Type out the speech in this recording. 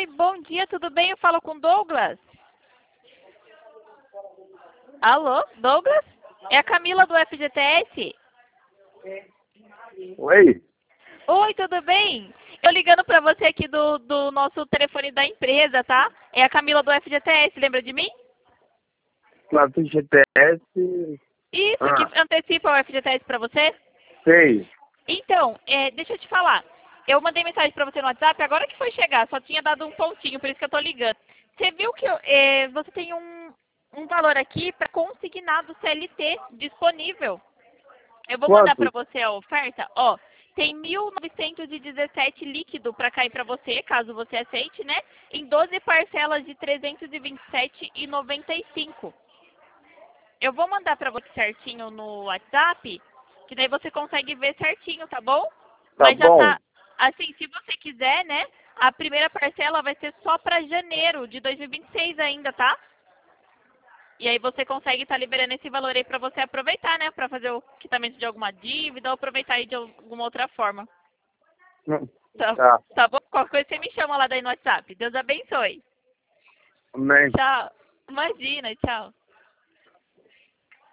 Oi, bom dia, tudo bem? Eu falo com Douglas. Alô, Douglas? É a Camila do FGTS. Oi? Oi, tudo bem? Eu ligando pra você aqui do nosso telefone da empresa, tá? É a Camila do FGTS, lembra de mim? Claro, GTS. Isso, que Ah, antecipa o FGTS pra você? sei. Então, deixa eu te falar. Eu mandei mensagem pra você no WhatsApp, agora que foi chegar, só tinha dado um pontinho, por isso que eu tô ligando. Você viu que você tem um valor aqui para consignado CLT disponível. Eu vou mandar para Quanto? você a oferta. Ó, tem 1.917 líquido para cair para você, caso você aceite, né? Em 12 parcelas de 327,95. Eu vou mandar para você certinho no WhatsApp, que daí você consegue ver certinho, tá bom? Tá Mas já bom? tá, assim, se você quiser, né? A primeira parcela vai ser só para janeiro de 2026 ainda, tá? E aí você consegue estar liberando esse valor aí para você aproveitar, né? Para fazer o quitamento de alguma dívida ou aproveitar aí de alguma outra forma. Tá, Tá. tá bom? Qualquer coisa você me chama lá daí no WhatsApp. Deus abençoe. Amém. Tchau. Imagina, tchau.